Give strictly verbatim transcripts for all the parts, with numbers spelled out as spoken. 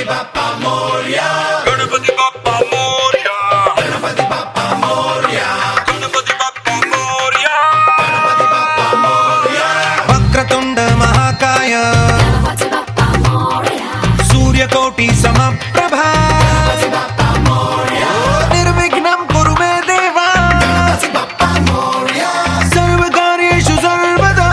Bappa Moria, Ganapati Bappa Moria, Ganapati Bappa Moria, Ganapati Bappa Moria, Ganapati Bappa Moria, Vakratunda మహాకాయ Ganapati Bappa Moria, సూర్యకోటి సమప్రభా Ganapati Bappa Moria, నిర్విఘ్నం కురు మే దేవా Ganapati Bappa Moria, సర్వకార్యేషు సర్వదా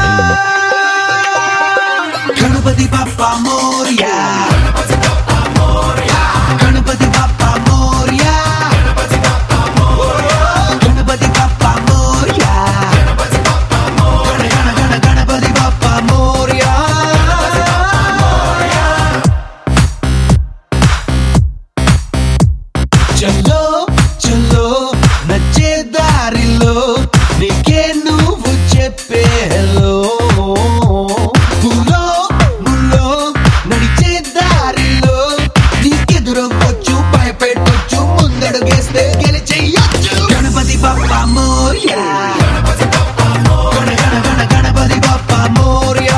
Ganapati Bappa Morya Ganapati Bappa Moria, Ganapati Bappa Morya Ganapati Bappa Moria, Ganapati Bappa Morya Ganapati Bappa Moria, గణ గణ గణ గణపతి బప్పా మోరియా చలో చలో నచ్చే దారిలో నీకే నువ్వు చెప్పే హలో గులో గులో నడిచే దారిలో నీకెదురొచ్చు భయపెట్టొచ్చు ముందడుగేస్తే గెలిచేయొచ్చు Ganapati Bappa Morya Ganapati Bappa Moria, గణ గణ గణ గణపతి బప్పా మోరియా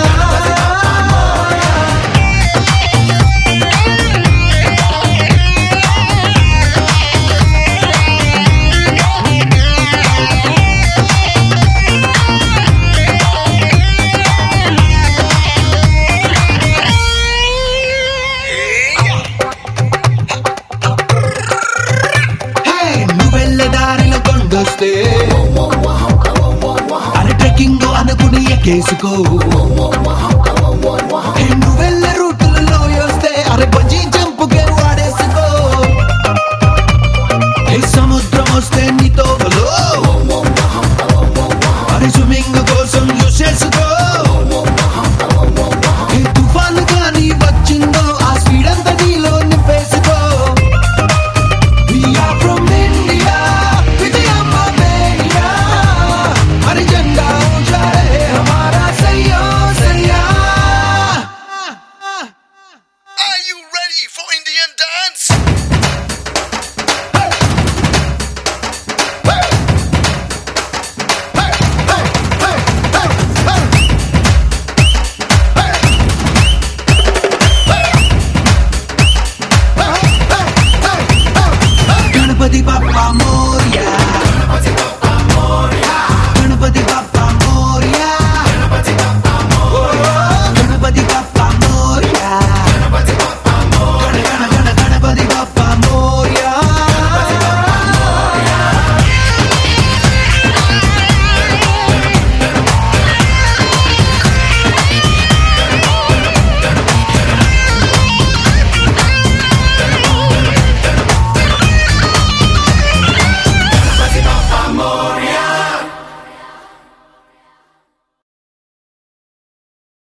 హే నువ్వెళ్ళే దారిలో కొండొస్తే అరే ట్రెక్కింగ్ అనుకుని ఎక్కేసుకో హే నువ్వెళ్ళే రూట్లలో వస్తే అరే బజ్జీ